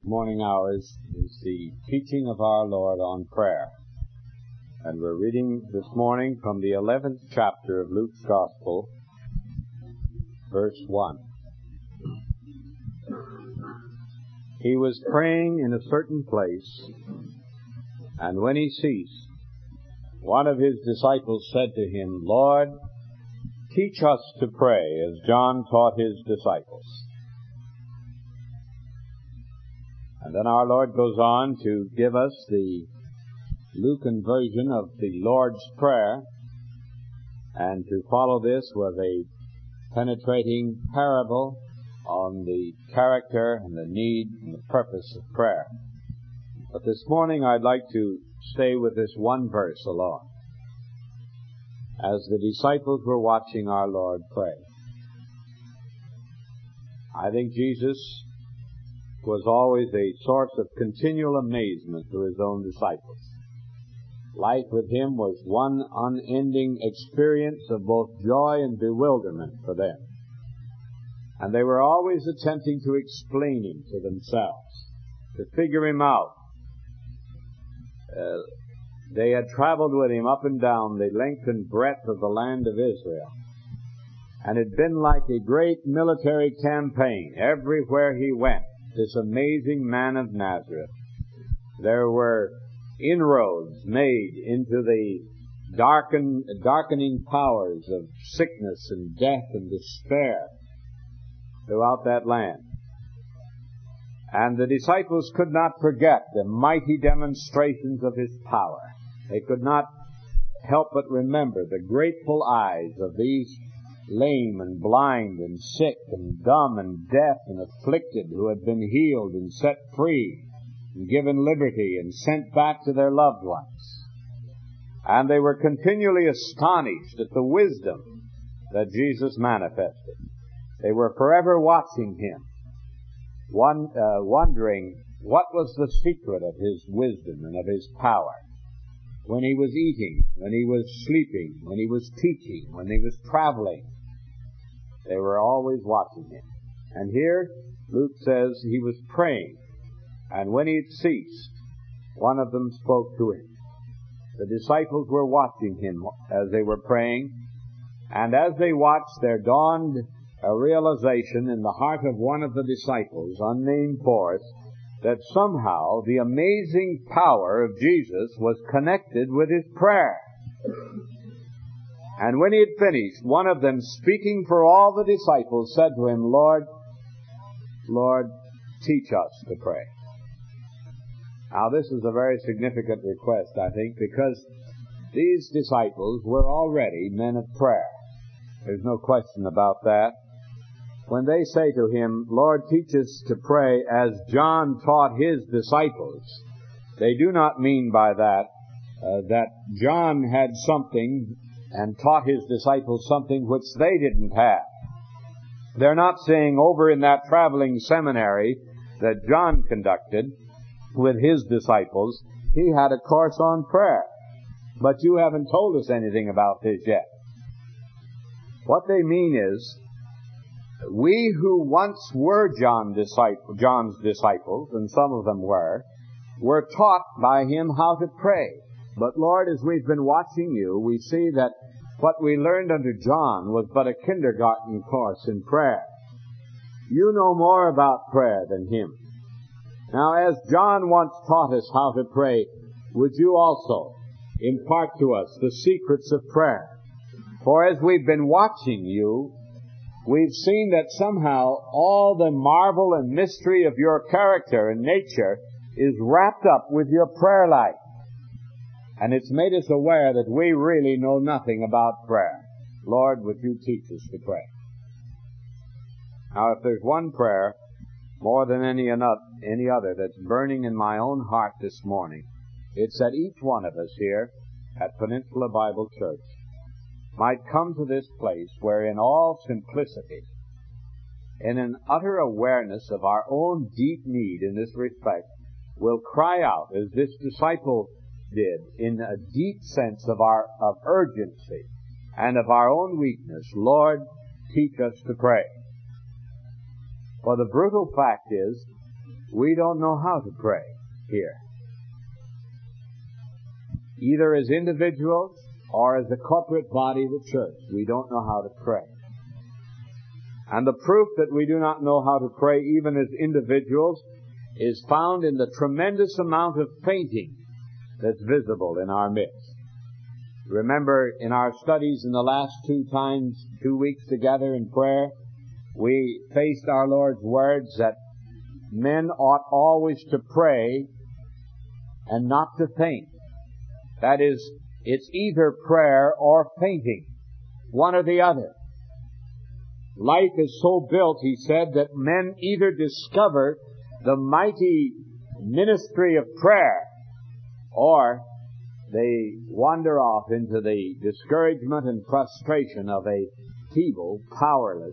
morning hours is the teaching of our Lord on prayer. And we're reading this morning from the 11th chapter of Luke's Gospel, verse 1. He was praying in a certain place, and when he ceased, one of his disciples said to him, "Lord, teach us to pray as John taught his disciples." And then our Lord goes on to give us the Lucan version of the Lord's Prayer, and to follow this with a penetrating parable on the character and the need and the purpose of prayer. But this morning I'd like to stay with this one verse alone. As the disciples were watching our Lord pray, I think Jesus was always a source of continual amazement to his own disciples. Life with him was one unending experience of both joy and bewilderment for them. And they were always attempting to explain him to themselves, to figure him out. They had traveled with him up and down the length and breadth of the land of Israel. And it had been like a great military campaign everywhere he went. This amazing man of Nazareth. There were inroads made into the darkening powers of sickness and death and despair throughout that land. And the disciples could not forget the mighty demonstrations of his power. They could not help but remember the grateful eyes of these lame and blind and sick and dumb and deaf and afflicted who had been healed and set free and given liberty and sent back to their loved ones. And they were continually astonished at the wisdom that Jesus manifested. They were forever watching him, wondering what was the secret of his wisdom and of his power. When he was eating, when he was sleeping, when he was teaching, when he was traveling, they were always watching him. And here, Luke says he was praying, and when he had ceased, one of them spoke to him. The disciples were watching him as they were praying, and as they watched, there dawned a realization in the heart of one of the disciples, unnamed for us, that somehow the amazing power of Jesus was connected with his prayer. And when he had finished, one of them, speaking for all the disciples, said to him, "Lord, teach us to pray." Now this is a very significant request, I think, because these disciples were already men of prayer. There's no question about that. When they say to him, "Lord, teach us to pray as John taught his disciples," they do not mean by that that John had something and taught his disciples something which they didn't have. They're not saying over in that traveling seminary that John conducted with his disciples, he had a course on prayer. But you haven't told us anything about this yet. What they mean is, we who once were John's disciples, and some of them were taught by him how to pray. But Lord, as we've been watching you, we see that what we learned under John was but a kindergarten course in prayer. You know more about prayer than him. Now, as John once taught us how to pray, would you also impart to us the secrets of prayer? For as we've been watching you, we've seen that somehow all the marvel and mystery of your character and nature is wrapped up with your prayer life. And it's made us aware that we really know nothing about prayer. Lord, would you teach us to pray? Now, if there's one prayer more than any other that's burning in my own heart this morning, it's that each one of us here at Peninsula Bible Church might come to this place where in all simplicity, in an utter awareness of our own deep need in this respect, we'll cry out as this disciple did, in a deep sense of urgency and of our own weakness, "Lord, teach us to pray." For the brutal fact is we don't know how to pray here. Either as individuals or as a corporate body, the church, we don't know how to pray. And the proof that we do not know how to pray even as individuals is found in the tremendous amount of fainting that's visible in our midst. Remember, in our studies in the last 2 weeks together in prayer, we faced our Lord's words that men ought always to pray and not to faint. That is, it's either prayer or fainting, one or the other. Life is so built, he said, that men either discover the mighty ministry of prayer or they wander off into the discouragement and frustration of a feeble, powerless,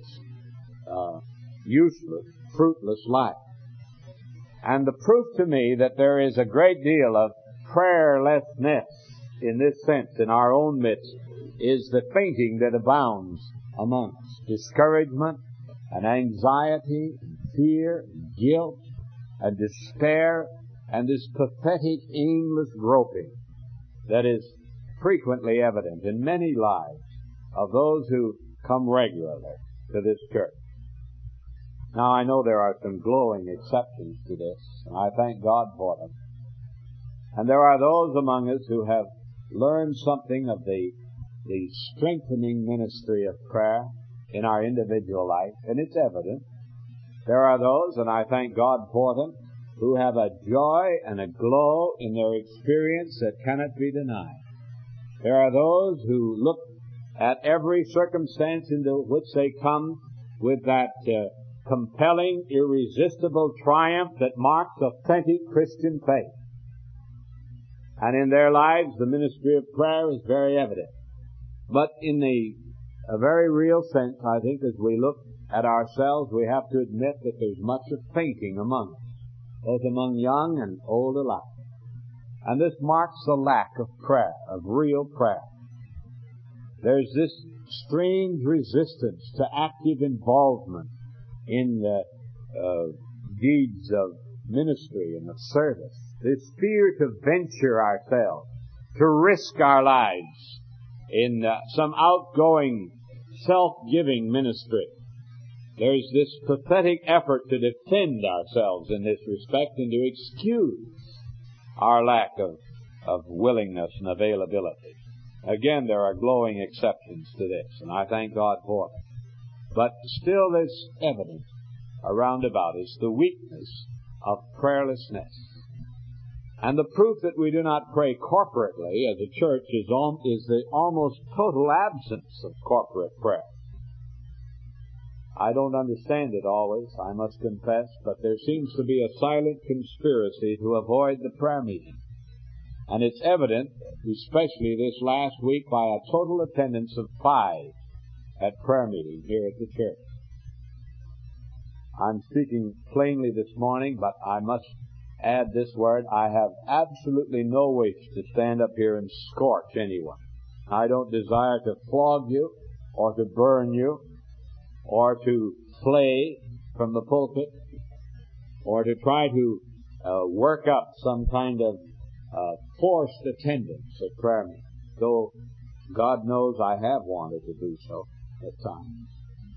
useless, fruitless life. And the proof to me that there is a great deal of prayerlessness in this sense in our own midst is the fainting that abounds among us. Discouragement and anxiety and fear and guilt and despair and this pathetic, aimless groping that is frequently evident in many lives of those who come regularly to this church. Now, I know there are some glowing exceptions to this, and I thank God for them. And there are those among us who have learned something of the strengthening ministry of prayer in our individual life, and it's evident. There are those, and I thank God for them, who have a joy and a glow in their experience that cannot be denied. There are those who look at every circumstance into which they come with that compelling, irresistible triumph that marks authentic Christian faith. And in their lives, the ministry of prayer is very evident. But in a very real sense, I think, as we look at ourselves, we have to admit that there's much of fainting among us, both among young and old alike. And this marks the lack of prayer, of real prayer. There's this strange resistance to active involvement in the deeds of ministry and of service. This fear to venture ourselves, to risk our lives in some outgoing, self-giving ministry. There's this pathetic effort to defend ourselves in this respect and to excuse our lack of willingness and availability. Again, there are glowing exceptions to this, and I thank God for them. But still there's evidence around about us, the weakness of prayerlessness. And the proof that we do not pray corporately as a church is the almost total absence of corporate prayer. I don't understand it always, I must confess, but there seems to be a silent conspiracy to avoid the prayer meeting. And it's evident, especially this last week, by a total attendance of 5 at prayer meeting here at the church. I'm speaking plainly this morning, but I must add this word. I have absolutely no wish to stand up here and scorch anyone. I don't desire to flog you or to burn you or to play from the pulpit or to try to work up some kind of forced attendance at prayer meeting, though God knows I have wanted to do so at times.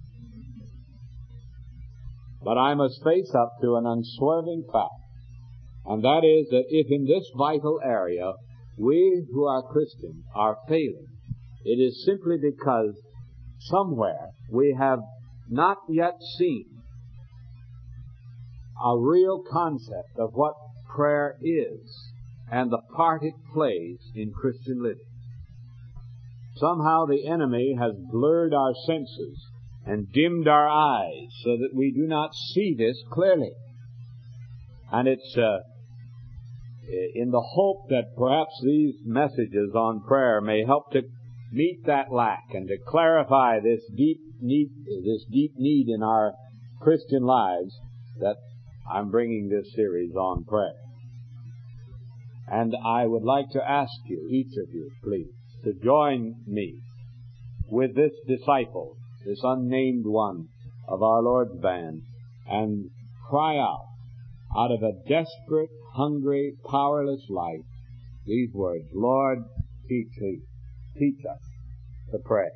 But I must face up to an unswerving fact, and that is that if in this vital area we who are Christians are failing, it is simply because somewhere we have not yet seen a real concept of what prayer is and the part it plays in Christian living. Somehow the enemy has blurred our senses and dimmed our eyes so that we do not see this clearly. And it's in the hope that perhaps these messages on prayer may help to meet that lack and to clarify this deep need in our Christian lives that I'm bringing this series on prayer. And I would like to ask you, each of you, please, to join me with this disciple, this unnamed one of our Lord's band, and cry out out of a desperate, hungry, powerless life, these words, Lord, teach us to pray.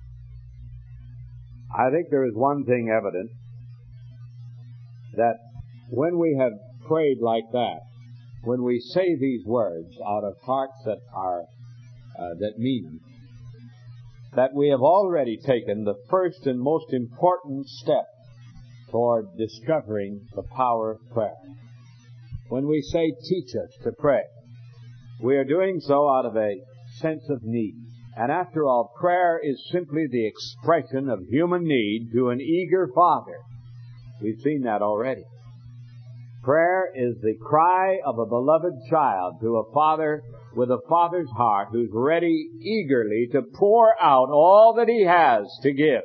I think there is one thing evident, that when we have prayed like that, when we say these words out of hearts that mean them, that we have already taken the first and most important step toward discovering the power of prayer. When we say, teach us to pray, we are doing so out of a sense of need. And after all, prayer is simply the expression of human need to an eager Father. We've seen that already. Prayer is the cry of a beloved child to a father with a father's heart who's ready eagerly to pour out all that he has to give.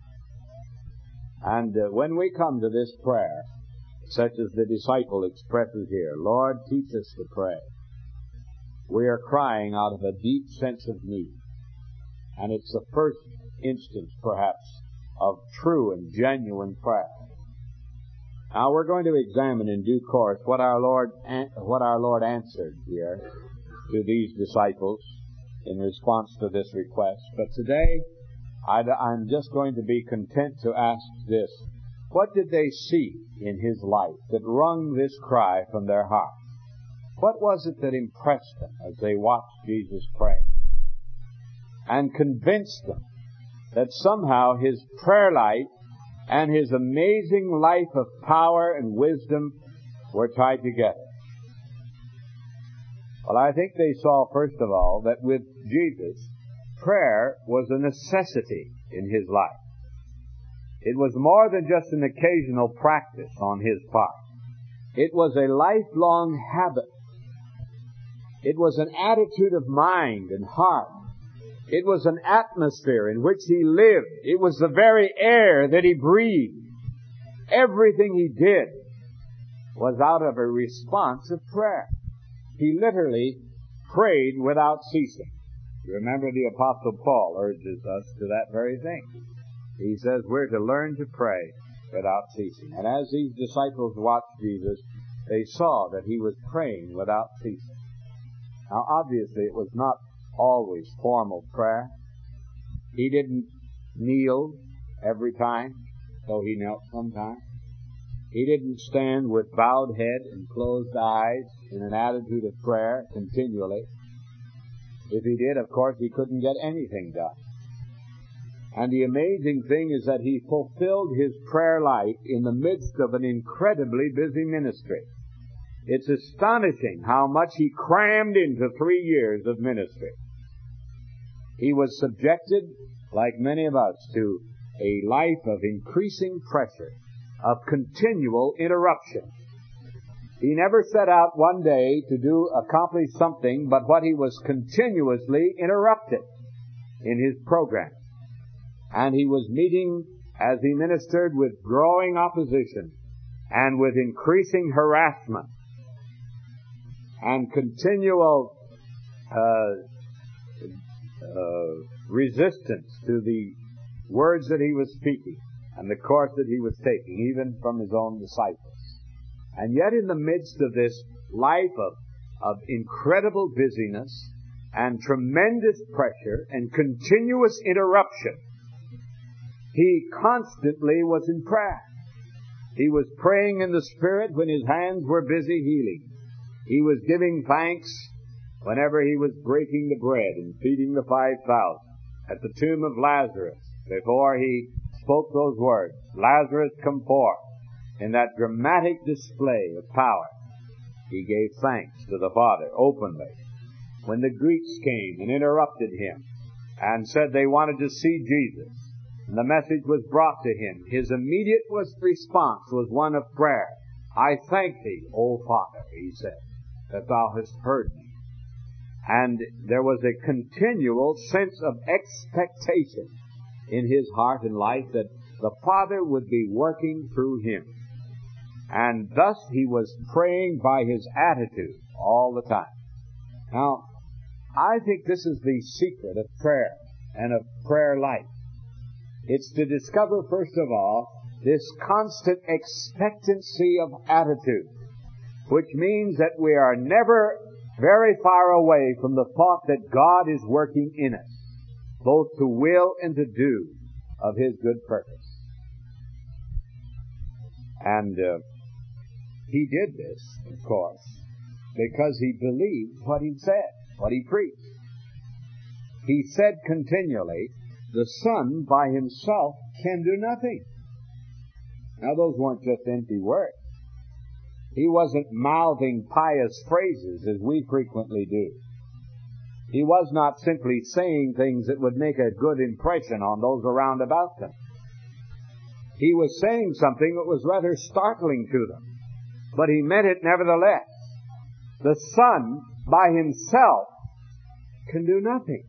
And when we come to this prayer, such as the disciple expresses here, Lord, teach us to pray, we are crying out of a deep sense of need. And it's the first instance, perhaps, of true and genuine prayer. Now we're going to examine in due course what our Lord answered here to these disciples in response to this request. But today, I'm just going to be content to ask this. What did they see in His life that wrung this cry from their hearts? What was it that impressed them as they watched Jesus pray and convinced them that somehow His prayer life and His amazing life of power and wisdom were tied together? Well, I think they saw, first of all, that with Jesus, prayer was a necessity in His life. It was more than just an occasional practice on His part. It was a lifelong habit. It was an attitude of mind and heart. It was an atmosphere in which He lived. It was the very air that He breathed. Everything He did was out of a response of prayer. He literally prayed without ceasing. Remember, the Apostle Paul urges us to that very thing. He says we're to learn to pray without ceasing. And as these disciples watched Jesus, they saw that He was praying without ceasing. Now, obviously, it was not always formal prayer. He didn't kneel every time, though He knelt sometimes. He didn't stand with bowed head and closed eyes in an attitude of prayer continually. If He did, of course, He couldn't get anything done. And the amazing thing is that He fulfilled His prayer life in the midst of an incredibly busy ministry. It's astonishing how much He crammed into 3 years of ministry. He was subjected, like many of us, to a life of increasing pressure, of continual interruption. He never set out one day to accomplish something but what he was continuously interrupted in his program. And he was meeting, as he ministered, with growing opposition and with increasing harassment and continual resistance to the words that he was speaking and the course that he was taking, even from his own disciples. And yet in the midst of this life of incredible busyness and tremendous pressure and continuous interruption, he constantly was in prayer. He was praying in the Spirit when his hands were busy healing. He was giving thanks whenever he was breaking the bread and feeding the 5,000 at the tomb of Lazarus. Before he spoke those words, Lazarus, come forth. In that dramatic display of power, he gave thanks to the Father openly. When the Greeks came and interrupted him and said they wanted to see Jesus, and the message was brought to him, his immediate response was one of prayer. I thank thee, O Father, he said, that thou hast heard me. And there was a continual sense of expectation in his heart and life that the Father would be working through him. And thus he was praying by his attitude all the time. Now, I think this is the secret of prayer and of prayer life. It's to discover, first of all, this constant expectancy of attitude. which means that we are never very far away from the thought that God is working in us, both to will and to do of His good purpose. And He did this, of course, because He believed what He said, what He preached. He said continually, the Son by Himself can do nothing. Now those weren't just empty words. He wasn't mouthing pious phrases as we frequently do. He was not simply saying things that would make a good impression on those around about them. He was saying something that was rather startling to them, but He meant it nevertheless. The Son by Himself can do nothing.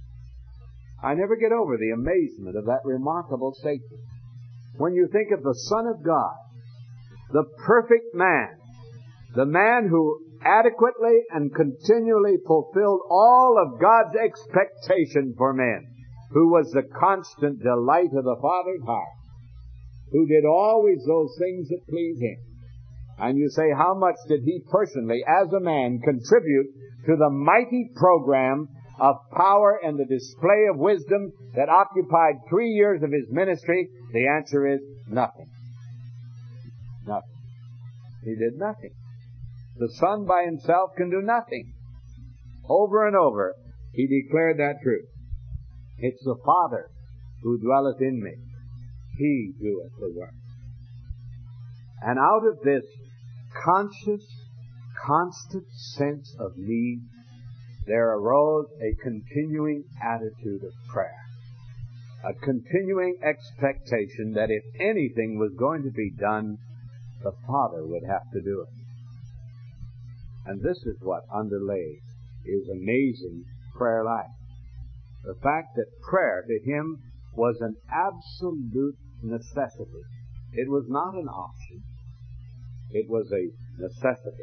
I never get over the amazement of that remarkable statement. When you think of the Son of God, the perfect man, the man who adequately and continually fulfilled all of God's expectation for men, who was the constant delight of the Father's heart, who did always those things that please Him. And you say, how much did He personally, as a man, contribute to the mighty program of power and the display of wisdom that occupied 3 years of His ministry? The answer is nothing. Nothing. He did nothing. The Son by Himself can do nothing. Over and over, He declared that truth. It's the Father who dwelleth in me. He doeth the work. And out of this conscious, constant sense of need, there arose a continuing attitude of prayer. A continuing expectation that if anything was going to be done, the Father would have to do it. And this is what underlay His amazing prayer life. The fact that prayer to Him was an absolute necessity. It was not an option. It was a necessity.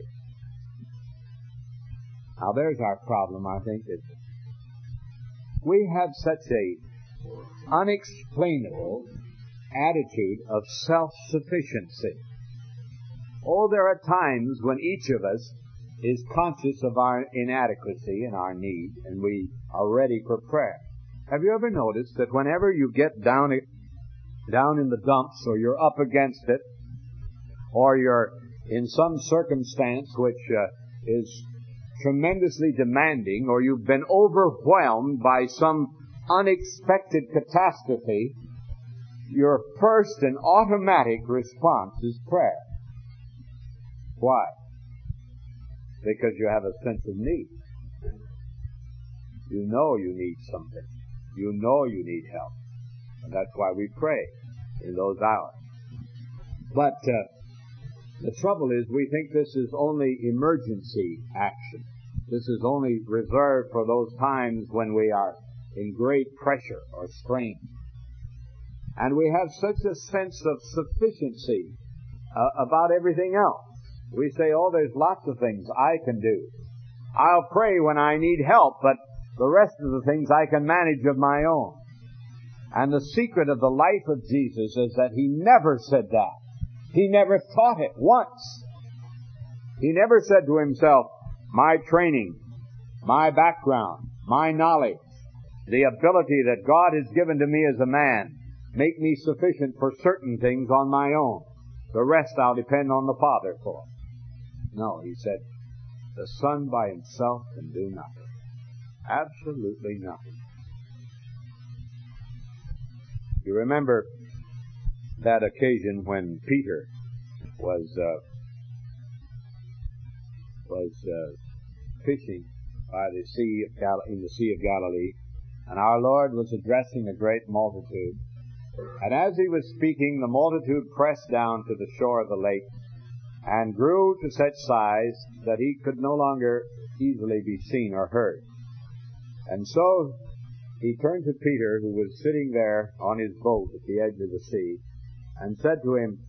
Now there's our problem, I think, is we have such a unexplainable attitude of self-sufficiency. Oh, there are times when each of us is conscious of our inadequacy and our need, and we are ready for prayer. Have you ever noticed that whenever you get down in the dumps, or you're up against it, or you're in some circumstance which is tremendously demanding, or you've been overwhelmed by some unexpected catastrophe, your first and automatic response is prayer. Why? Because you have a sense of need. You know you need something. You know you need help. And that's why we pray in those hours. But the trouble is we think this is only emergency action. This is only reserved for those times when we are in great pressure or strain. And we have such a sense of sufficiency about everything else. We say, oh, there's lots of things I can do. I'll pray when I need help, but the rest of the things I can manage of my own. And the secret of the life of Jesus is that He never said that. He never taught it once. He never said to Himself, my training, my background, my knowledge, the ability that God has given to me as a man, make me sufficient for certain things on my own. The rest I'll depend on the Father for. No, He said, the Son by Himself can do nothing. Absolutely nothing. You remember that occasion when Peter was fishing by the sea in the Sea of Galilee, and our Lord was addressing a great multitude. And as He was speaking, the multitude pressed down to the shore of the lake and grew to such size that He could no longer easily be seen or heard. And so He turned to Peter, who was sitting there on his boat at the edge of the sea, and said to him,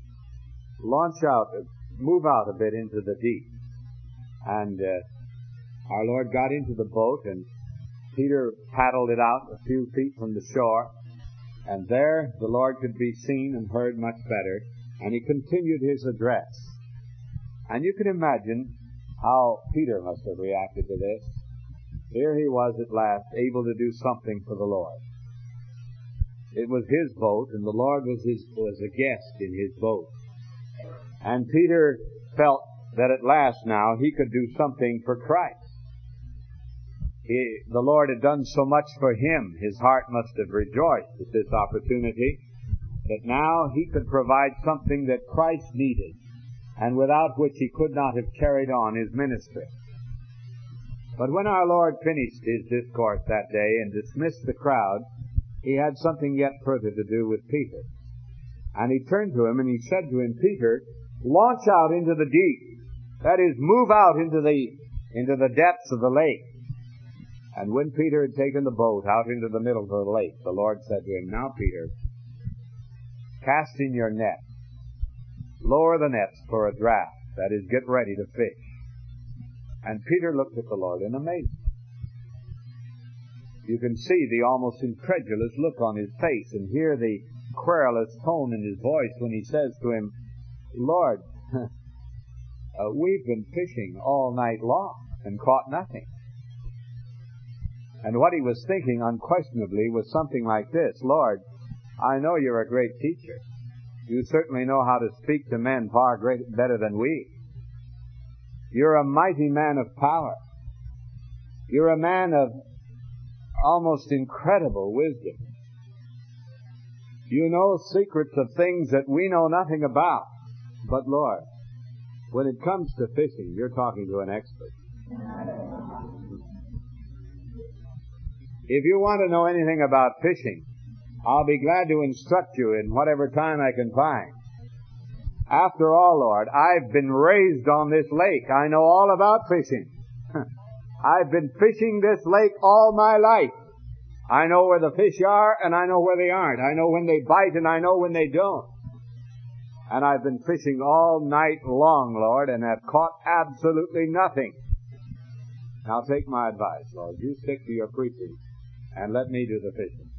move out a bit into the deep. And our Lord got into the boat, and Peter paddled it out a few feet from the shore, and there the Lord could be seen and heard much better, and He continued His address. And you can imagine how Peter must have reacted to this. Here he was at last able to do something for the Lord. It was his boat, and the Lord was a guest in his boat. And Peter felt that at last now he could do something for Christ. The Lord had done so much for him, his heart must have rejoiced at this opportunity, that now he could provide something that Christ needed, and without which he could not have carried on his ministry. But when our Lord finished his discourse that day and dismissed the crowd, he had something yet further to do with Peter. And he turned to him and he said to him, Peter, launch out into the deep. That is, move out into the depths of the lake. And when Peter had taken the boat out into the middle of the lake, the Lord said to him, now, Peter, cast in your net. Lower the nets for a draught. That is, get ready to fish. And Peter looked at the Lord in amazement. You can see the almost incredulous look on his face and hear the querulous tone in his voice when he says to him, Lord, we've been fishing all night long and caught nothing. And what he was thinking unquestionably was something like this, Lord, I know you're a great teacher. You certainly know how to speak to men far better than we. You're a mighty man of power. You're a man of almost incredible wisdom. You know secrets of things that we know nothing about. But Lord, when it comes to fishing, you're talking to an expert. If you want to know anything about fishing, I'll be glad to instruct you in whatever time I can find. After all, Lord, I've been raised on this lake. I know all about fishing. I've been fishing this lake all my life. I know where the fish are and I know where they aren't. I know when they bite and I know when they don't. And I've been fishing all night long, Lord, and have caught absolutely nothing. Now take my advice, Lord. You stick to your preaching and let me do the fishing.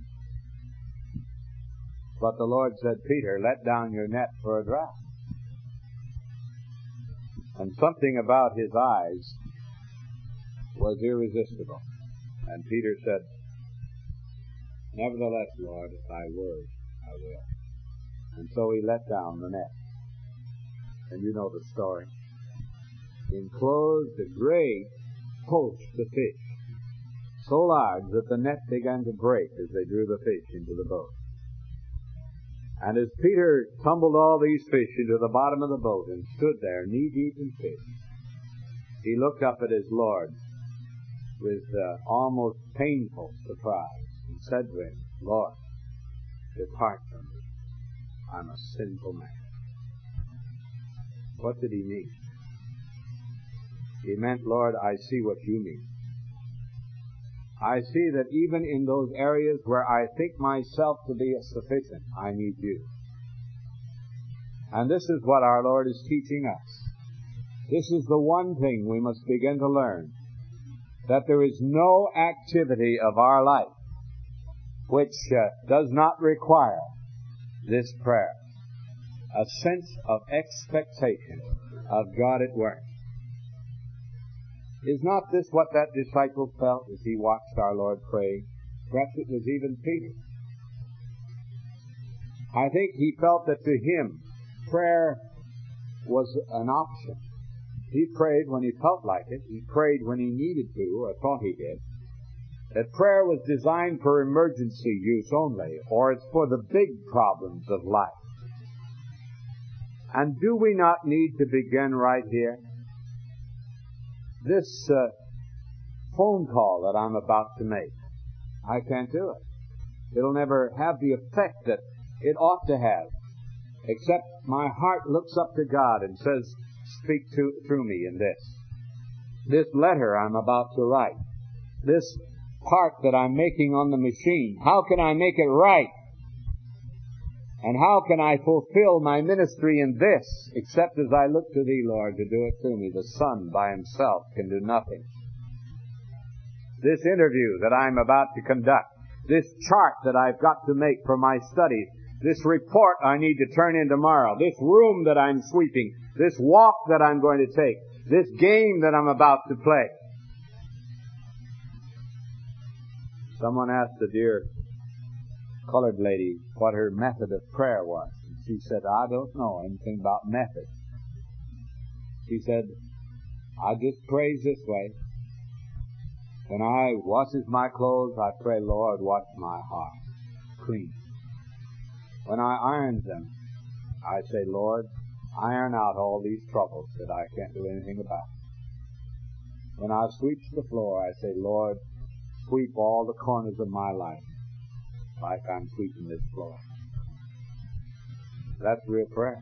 But the Lord said, Peter, let down your net for a draught. And something about his eyes was irresistible. And Peter said, nevertheless, Lord, at thy word I will. And so he let down the net. And you know the story. Enclosed a great post of fish, so large that the net began to break as they drew the fish into the boat. And as Peter tumbled all these fish into the bottom of the boat and stood there knee-deep in fish, he looked up at his Lord with almost painful surprise and said to him, Lord, depart from me. I'm a sinful man. What did he mean? He meant, Lord, I see what you mean. I see that even in those areas where I think myself to be sufficient, I need you. And this is what our Lord is teaching us. This is the one thing we must begin to learn, that there is no activity of our life which does not require this prayer, a sense of expectation of God at work. Is not this what that disciple felt as he watched our Lord pray? Perhaps it was even Peter. I think he felt that to him, prayer was an option. He prayed when he felt like it. He prayed when he needed to, or thought he did. That prayer was designed for emergency use only, or it's for the big problems of life. And do we not need to begin right here? This phone call that I'm about to make, I can't do it. It'll never have the effect that it ought to have, except my heart looks up to God and says, speak through me in this. This letter I'm about to write, this part that I'm making on the machine, how can I make it right? And how can I fulfill my ministry in this, except as I look to Thee, Lord, to do it through me? The Son by Himself can do nothing. This interview that I'm about to conduct, this chart that I've got to make for my studies, this report I need to turn in tomorrow, this room that I'm sweeping, this walk that I'm going to take, this game that I'm about to play. Someone asked a dear colored lady what her method of prayer was. And she said, I don't know anything about methods. She said, I just praise this way. When I washes my clothes, I pray, Lord, wash my heart clean. When I irons them, I say, Lord, iron out all these troubles that I can't do anything about. When I sweep the floor, I say, Lord, sweep all the corners of my life like I'm sweeping this floor. That's real prayer.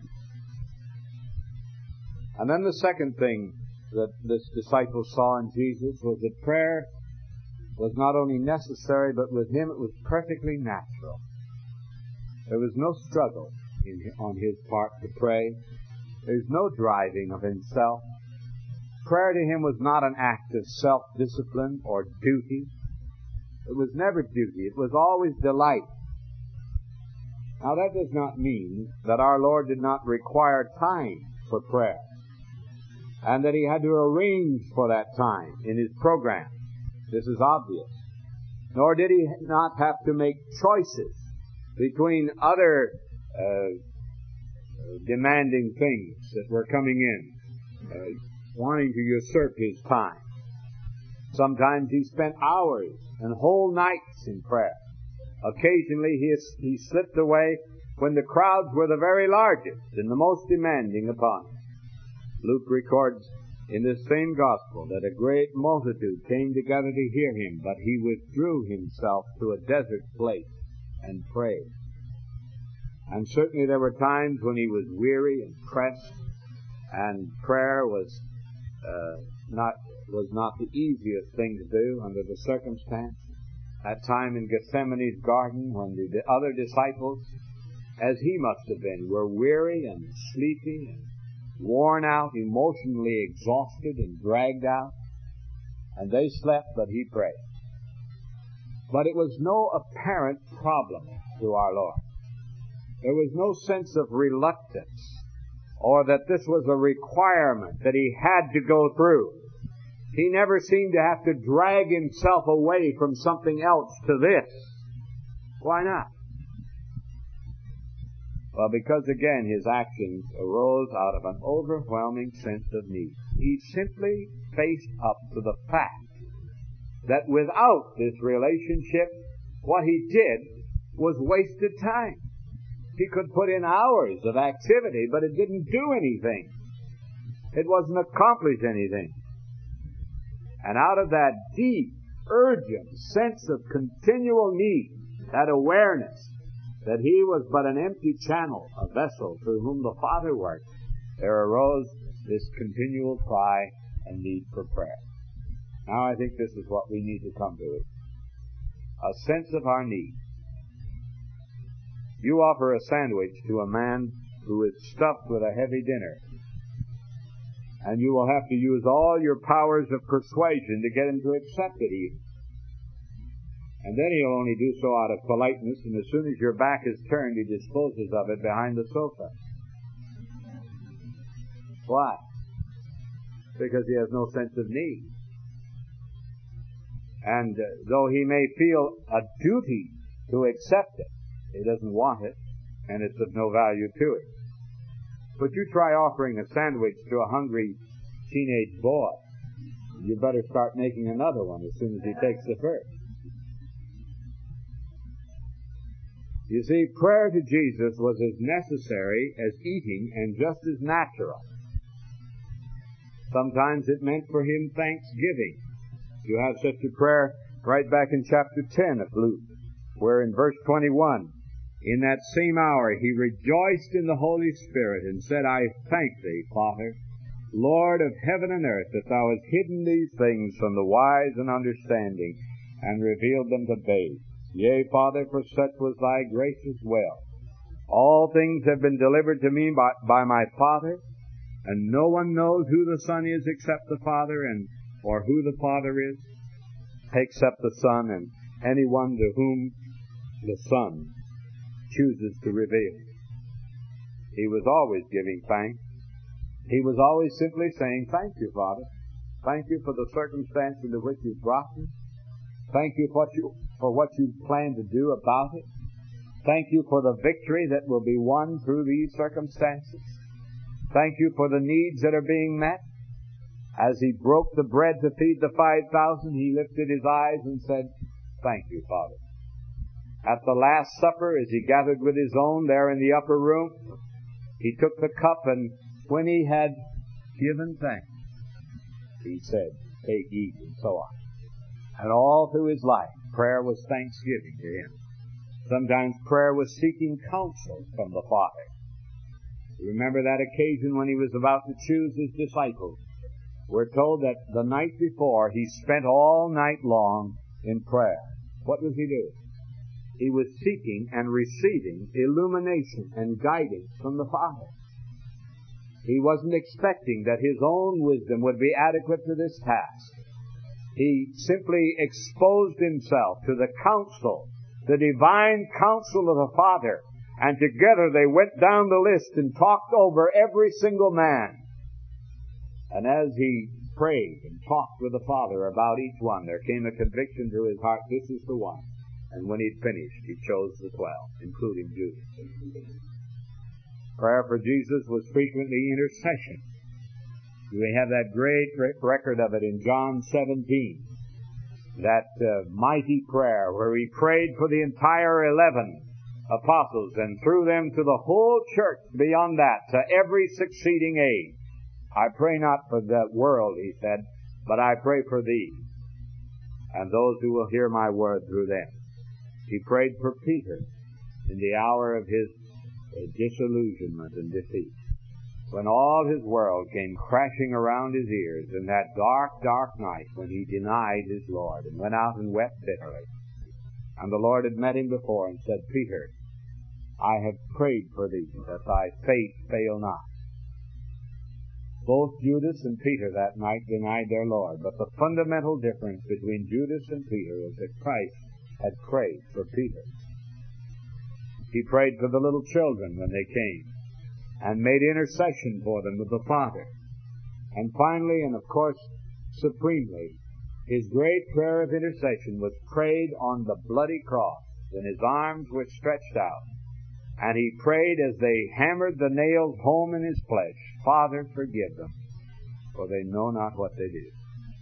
And then the second thing that this disciple saw in Jesus was that prayer was not only necessary, but with him it was perfectly natural. There was no struggle on his part to pray. There's no driving of himself. Prayer to him was not an act of self-discipline or duty. It was never duty. It was always delight. Now that does not mean that our Lord did not require time for prayer, and that he had to arrange for that time in his program. This is obvious. Nor did he not have to make choices between other demanding things that were coming in, wanting to usurp his time. Sometimes he spent hours and whole nights in prayer. Occasionally he slipped away when the crowds were the very largest and the most demanding upon him. Luke records in this same gospel that a great multitude came together to hear him, but he withdrew himself to a desert place and prayed. And certainly there were times when he was weary and pressed, and prayer was not the easiest thing to do under the circumstance. That time in Gethsemane's garden when the other disciples, as he must have been, were weary and sleepy and worn out, emotionally exhausted and dragged out, and they slept, but he prayed. But it was no apparent problem to our Lord. There was no sense of reluctance, or that this was a requirement that he had to go through. He never seemed to have to drag himself away from something else to this. Why not? Well, because again, his actions arose out of an overwhelming sense of need. He simply faced up to the fact that without this relationship, what he did was wasted time. He could put in hours of activity, but it didn't do anything. It wasn't accomplish anything. And out of that deep, urgent sense of continual need, that awareness that he was but an empty channel, a vessel through whom the Father worked, there arose this continual cry and need for prayer. Now I think this is what we need to come to. A sense of our need. You offer a sandwich to a man who is stuffed with a heavy dinner, and you will have to use all your powers of persuasion to get him to accept it even. And then he'll only do so out of politeness, and as soon as your back is turned, he disposes of it behind the sofa. Why? Because he has no sense of need. And though he may feel a duty to accept it, he doesn't want it, and it's of no value to it. But you try offering a sandwich to a hungry teenage boy, you better start making another one as soon as he takes the first. You see, prayer to Jesus was as necessary as eating and just as natural. Sometimes it meant for him thanksgiving. You have such a prayer right back in chapter 10 of Luke, where in verse 21, in that same hour he rejoiced in the Holy Spirit and said, I thank thee, Father, Lord of heaven and earth, that thou hast hidden these things from the wise and understanding and revealed them to babes. Yea, Father, for such was thy gracious will. All things have been delivered to me by my Father, and no one knows who the Son is except the Father, and or who the Father is except the Son, and anyone to whom the Son chooses to reveal. He was always giving thanks. He was always simply saying, thank you, Father. Thank you for the circumstance into which you've brought me. Thank you for what you plan to do about it. Thank you for the victory that will be won through these circumstances. Thank you for the needs that are being met. As he broke the bread to feed the 5,000, he lifted his eyes and said, thank you, Father. At the Last Supper, as he gathered with his own there in the upper room, he took the cup, and when he had given thanks, he said, take, eat, and so on. And all through his life, prayer was thanksgiving to him. Sometimes prayer was seeking counsel from the Father. You remember that occasion when he was about to choose his disciples. We're told that the night before, he spent all night long in prayer. What was he doing? He was seeking and receiving illumination and guidance from the Father. He wasn't expecting that his own wisdom would be adequate to this task. He simply exposed himself to the counsel, the divine counsel of the Father, and together they went down the list and talked over every single man. And as he prayed and talked with the Father about each one, there came a conviction to his heart, this is the one. And when he'd finished, he chose the 12, including Judas. Prayer for Jesus was frequently intercession. We have that great record of it in John 17, that mighty prayer where he prayed for the entire 11 apostles and through them to the whole church beyond that, to every succeeding age. I pray not for the world, he said, but I pray for thee and those who will hear my word through them. He prayed for Peter in the hour of his disillusionment and defeat, when all his world came crashing around his ears in that dark, dark night when he denied his Lord and went out and wept bitterly. And the Lord had met him before and said, Peter, I have prayed for thee, that thy faith fail not. Both Judas and Peter that night denied their Lord, but the fundamental difference between Judas and Peter was that Christ had prayed for Peter. He prayed for the little children when they came and made intercession for them with the Father. And finally, and of course supremely, his great prayer of intercession was prayed on the bloody cross when his arms were stretched out. And he prayed as they hammered the nails home in his flesh, Father, forgive them, for they know not what they do.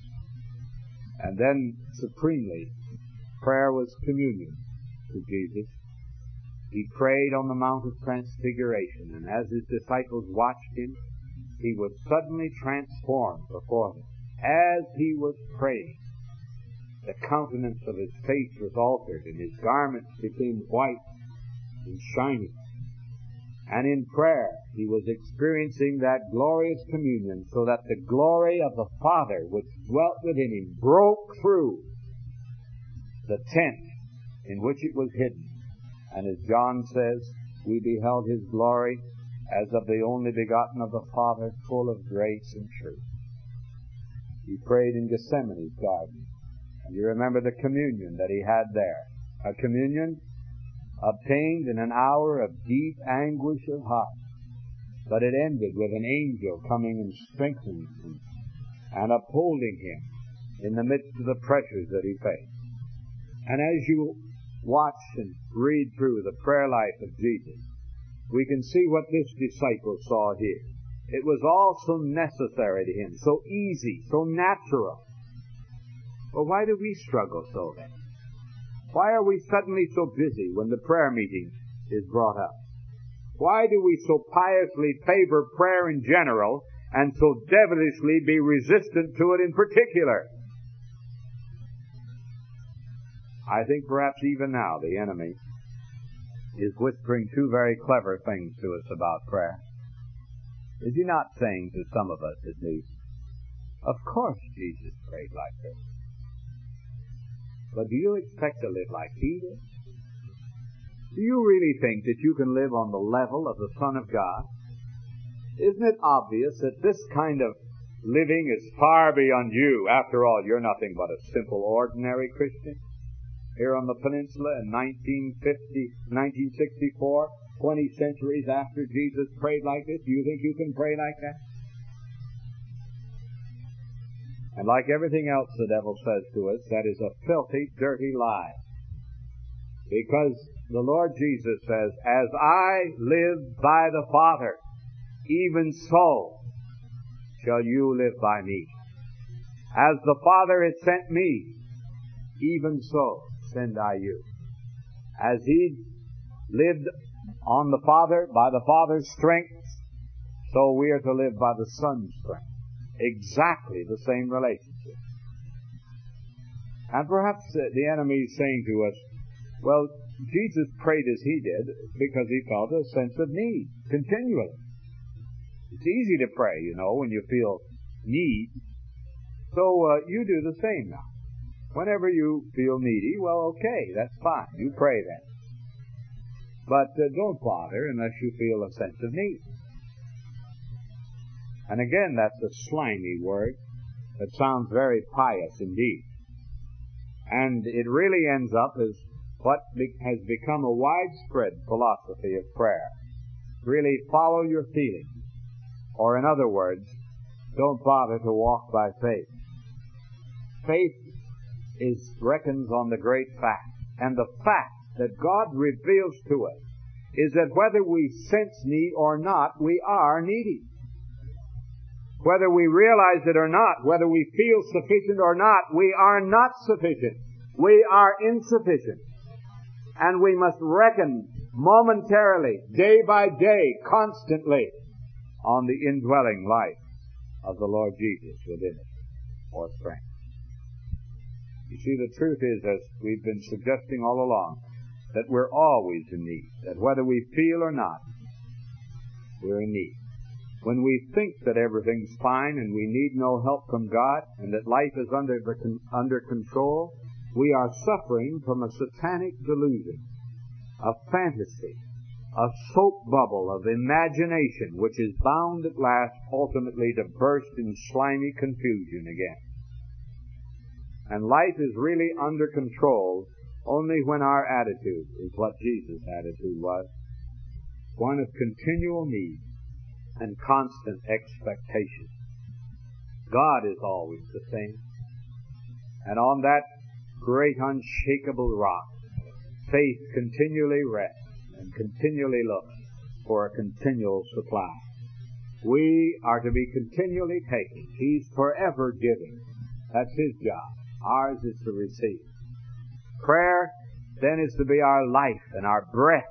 And then supremely, prayer was communion to Jesus. He prayed on the Mount of Transfiguration, and as his disciples watched him, he was suddenly transformed before them. As he was praying, the countenance of his face was altered, and his garments became white and shining. And in prayer, he was experiencing that glorious communion, so that the glory of the Father which dwelt within him broke through the tent in which it was hidden. And as John says, we beheld his glory as of the only begotten of the Father, full of grace and truth. He prayed in Gethsemane's garden. And you remember the communion that he had there. A communion obtained in an hour of deep anguish of heart. But it ended with an angel coming and strengthening him and upholding him in the midst of the pressures that he faced. And as you watch and read through the prayer life of Jesus, we can see what this disciple saw here. It was all so necessary to him, so easy, so natural. Well, why do we struggle so then? Why are we suddenly so busy when the prayer meeting is brought up? Why do we so piously favor prayer in general and so devilishly be resistant to it in particular? I think perhaps even now the enemy is whispering two very clever things to us about prayer. Is he not saying to some of us at least, of course Jesus prayed like this. But do you expect to live like he did? Do you really think that you can live on the level of the Son of God? Isn't it obvious that this kind of living is far beyond you? After all, you're nothing but a simple, ordinary Christian. Here on the peninsula in 1964, 20 centuries after Jesus prayed like this, do you think you can pray like that? And like everything else the devil says to us, that is a filthy, dirty lie. Because the Lord Jesus says, as I live by the Father, even so shall you live by me. As the Father has sent me, even so send I you. As He lived on the Father, by the Father's strength, so we are to live by the Son's strength. Exactly the same relationship. And perhaps the enemy is saying to us, well, Jesus prayed as He did because He felt a sense of need continually. It's easy to pray, when you feel need. So you do the same now. Whenever you feel needy, well, okay, that's fine. You pray then. But don't bother unless you feel a sense of need. And again, that's a slimy word that sounds very pious indeed. And it really ends up as what has become a widespread philosophy of prayer. Really follow your feelings. Or in other words, don't bother to walk by faith. Faith reckons on the great fact. And the fact that God reveals to us is that whether we sense need or not, we are needy. Whether we realize it or not, whether we feel sufficient or not, we are not sufficient. We are insufficient. And we must reckon momentarily, day by day, constantly, on the indwelling life of the Lord Jesus within us, for strength. You see, the truth is, as we've been suggesting all along, that we're always in need, that whether we feel or not, we're in need. When we think that everything's fine and we need no help from God and that life is under control, we are suffering from a satanic delusion, a fantasy, a soap bubble of imagination which is bound at last ultimately to burst in slimy confusion again. And life is really under control only when our attitude is what Jesus' attitude was, one of continual need and constant expectation. God is always the same. And on that great unshakable rock, faith continually rests and continually looks for a continual supply. We are to be continually taking. He's forever giving. That's His job. Ours is to receive. Prayer then is to be our life and our breath,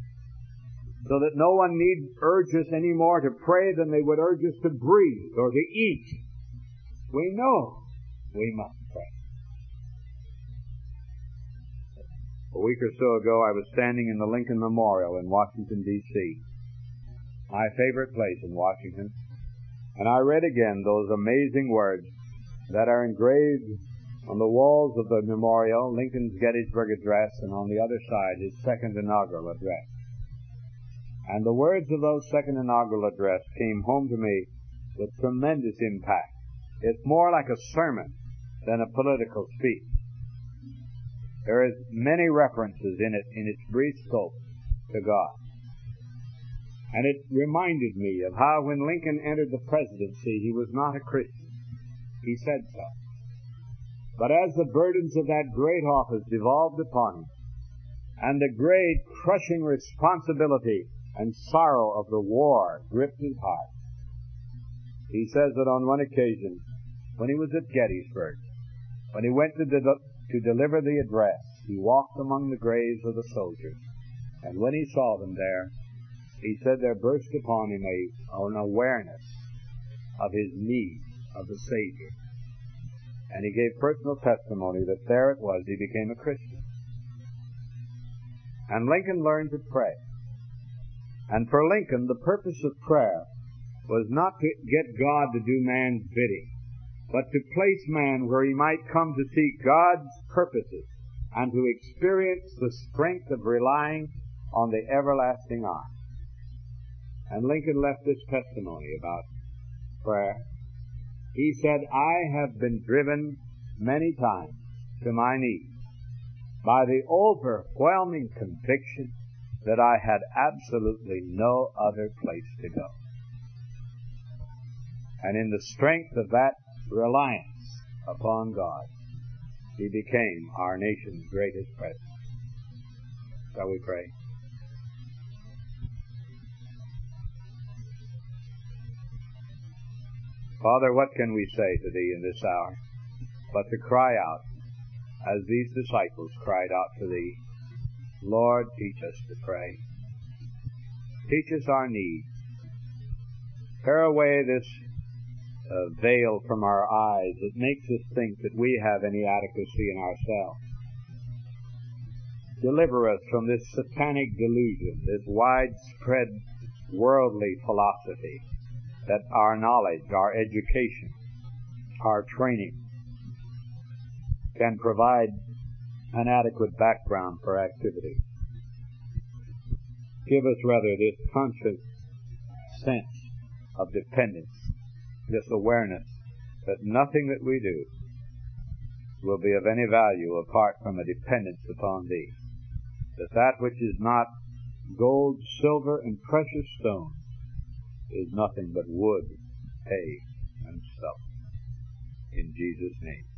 so that no one need urge us any more to pray than they would urge us to breathe or to eat. We know we must pray. A week or so ago, I was standing in the Lincoln Memorial in Washington, D.C., my favorite place in Washington, and I read again those amazing words that are engraved on the walls of the memorial, Lincoln's Gettysburg Address, and on the other side, his second inaugural address. And the words of those second inaugural address came home to me with tremendous impact. It's more like a sermon than a political speech. There is many references in it, in its brief scope, to God. And it reminded me of how when Lincoln entered the presidency, he was not a Christian. He said so. But as the burdens of that great office devolved upon him, and the great crushing responsibility and sorrow of the war gripped his heart, he says that on one occasion, when he was at Gettysburg, when he went to deliver the address, he walked among the graves of the soldiers, and when he saw them there, he said there burst upon him an awareness of his need of the Savior. And he gave personal testimony that there it was, he became a Christian. And Lincoln learned to pray. And for Lincoln, the purpose of prayer was not to get God to do man's bidding, but to place man where he might come to seek God's purposes and to experience the strength of relying on the everlasting arm. And Lincoln left this testimony about prayer. He said, I have been driven many times to my knees by the overwhelming conviction that I had absolutely no other place to go. And in the strength of that reliance upon God. He became our nation's greatest president. Shall we pray? Father, what can we say to Thee in this hour but to cry out as these disciples cried out to Thee? Lord, teach us to pray. Teach us our needs. Tear away this veil from our eyes that makes us think that we have any adequacy in ourselves. Deliver us from this satanic delusion, this widespread worldly philosophy, that our knowledge, our education, our training can provide an adequate background for activity. Give us rather this conscious sense of dependence, this awareness that nothing that we do will be of any value apart from a dependence upon Thee, that which is not gold, silver, and precious stones is nothing but wood, hay, and stuff. In Jesus' name.